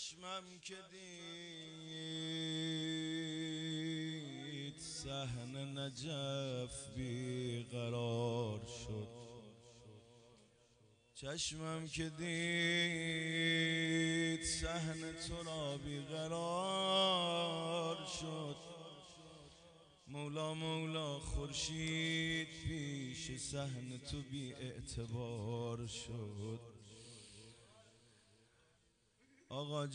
چشمم که دید صحن نجف بیقرار شد، چشمم که دید صحن تو را بیقرار شد. مولا مولا خورشید پیش صحن تو بی اعتبار شد. آقا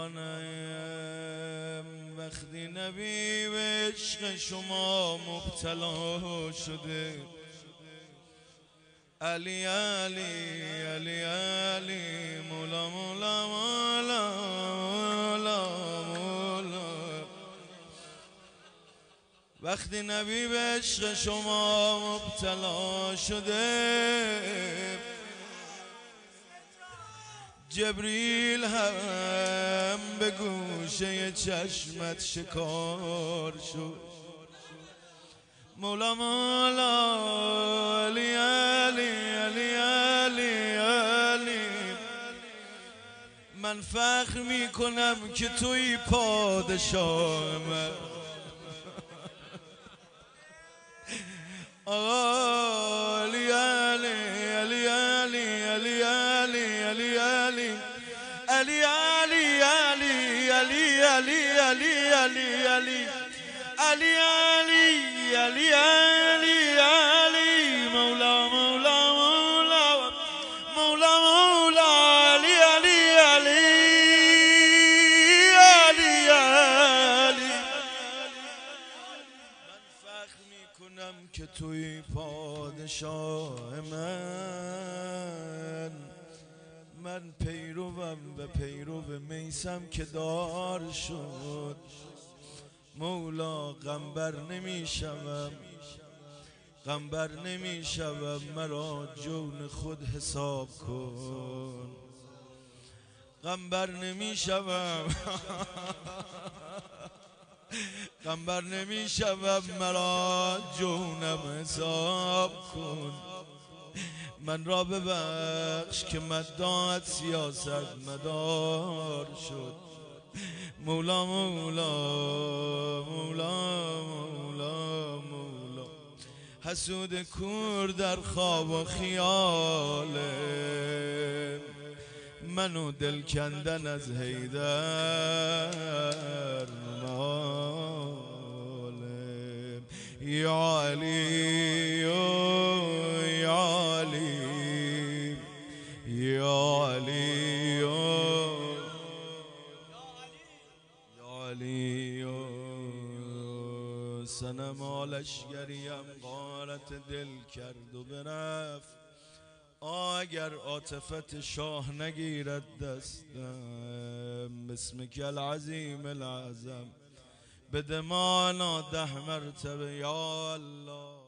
جانم وقتی نبی به عشق شما مبتلا شده، علی علی علی علی مولا مولا مولا مولا مولا. وقتی نبی به عشق شما مبتلا شده، جبریل هم به گوشه چشمت شکار شد. مولا مولا علی علی علی علی علی، من فخر میکنم که توی پادشاه من. علی علی علی علی علی علی علی علی علی علی علی علی علی علی علی علی علی علی علی مولا مولا مولا مولا مولا علی علی علی علی علی. من فخر میکنم که توی پادشاه من پیروم به پیرو میسم که دار شد. مولا غمبر نمیشوم غمبر نمیشوم، مرا جون خود حساب کن. غمبر نمیشوم غمبر نمیشوم، مرا جونم حساب کن. من را ببخش که مداحت سیاست مدار شد. مولا مولا مولا مولا مولا. حسود کور در خواب و خیال منو دل کندن از حیدر ناله. یا علی یا علی یا علی سنما لشگریم غارت دل کرد و برفت. اگر عاطفت شاه نگیرد دستم، باسمک العظیم العظم بده مانا 10 مرتبه یا الله.